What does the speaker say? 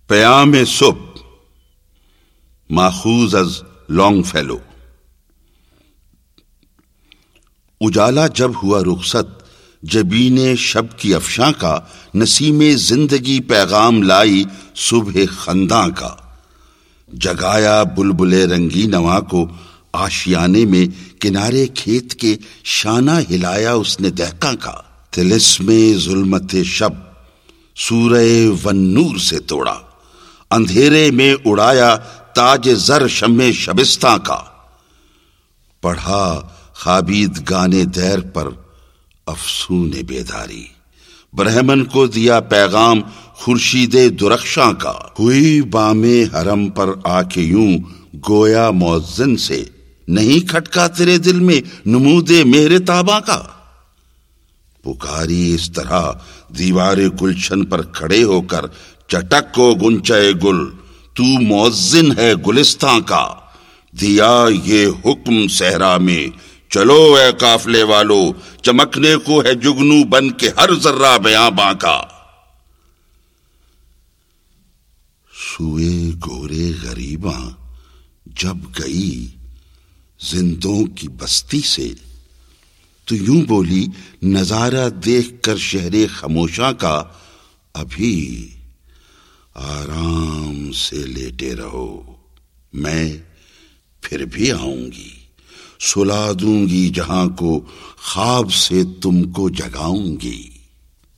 پیام صبح ماخوذ از لانگ فیلو۔ اجالا جب ہوا رخصت جبین شب کی افشاں کا، نسیم زندگی پیغام لائی صبح خنداں کا۔ جگایا بلبل رنگی نواں کو آشیانے میں، کنارے کھیت کے شانہ ہلایا اس نے دہقاں کا۔ طلسم ظلمت شب سورہ والنور سے توڑا، اندھیرے میں اڑایا تاج زر شمع شبستاں کا۔ پڑھا خوابید گانے دیر پر افسون بیداری، برہمن کو دیا پیغام خورشید درخشاں کا۔ ہوئی بام حرم پر آ کے یوں گویا مؤذن سے، نہیں کھٹکا تیرے دل میں نمود مہر تاباں کا۔ پکاری اس طرح دیوار گلشن پر کھڑے ہو کر، چٹک کو گنچے گل تو مؤذن ہے گلستاں کا۔ دیا یہ حکم صحرا میں، چلو اے قافلے والو، چمکنے کو ہے جگنو بن کے ہر ذرہ بیاباں کا۔ سوئے گورے غریباں جب گئی زندوں کی بستی سے، تو یوں بولی نظارہ دیکھ کر شہر خاموشاں کا، ابھی آرام سے لیٹے رہو، میں پھر بھی آؤں گی، سلا دوں گی جہاں کو، خواب سے تم کو جگاؤں گی۔